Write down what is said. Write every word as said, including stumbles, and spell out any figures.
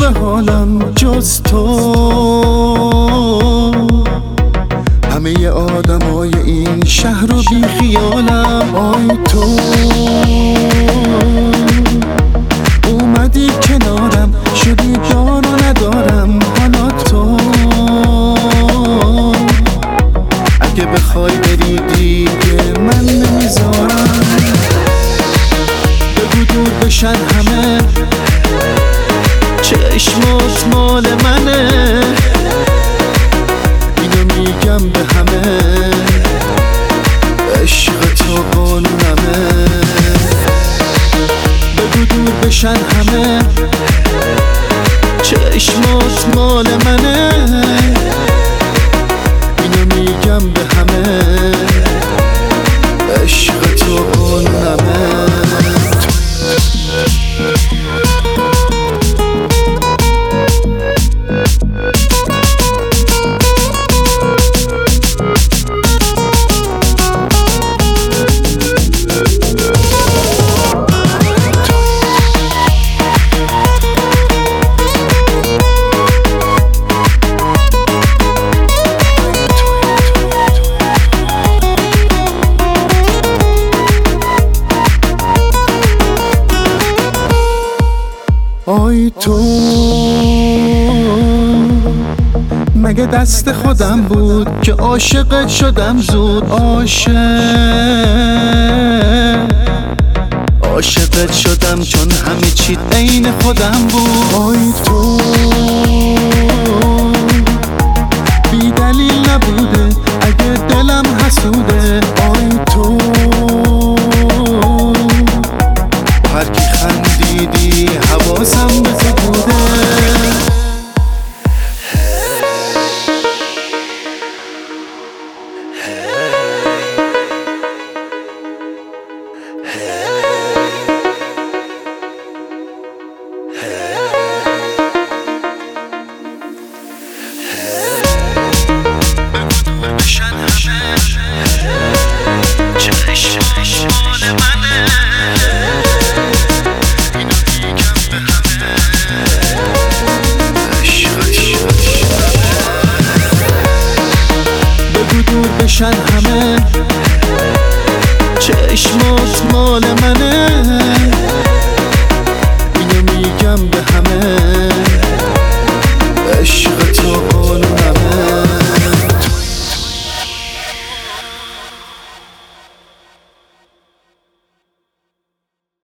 به حالم جز تو. همه آدمای این شهر رو بی خیالم. آی تو اومدی کنارم، شدی دار و ندارم. حالا تو اگه بخوای بری دیگه من نمیذارم. بگو دور بشن همه، چشمات مال منه. اینو میگم به همه، عشق تو قانونمه. بگو دور بشن همه، چشمات مال منه. اینو میگم به همه، عشق تو قانونمه. آی تو مگه دست خودم بود که عاشقت شدم زود. عاشق عاشقت شدم چون همه چی عین خودم بود. آی تو بی دلیل نبوده اگه دلم حسوده. آی تو هر کی خندیدی حواسم به تو بوده. بشن همه، چشمات مال منه. اینو میگم به همه، عشق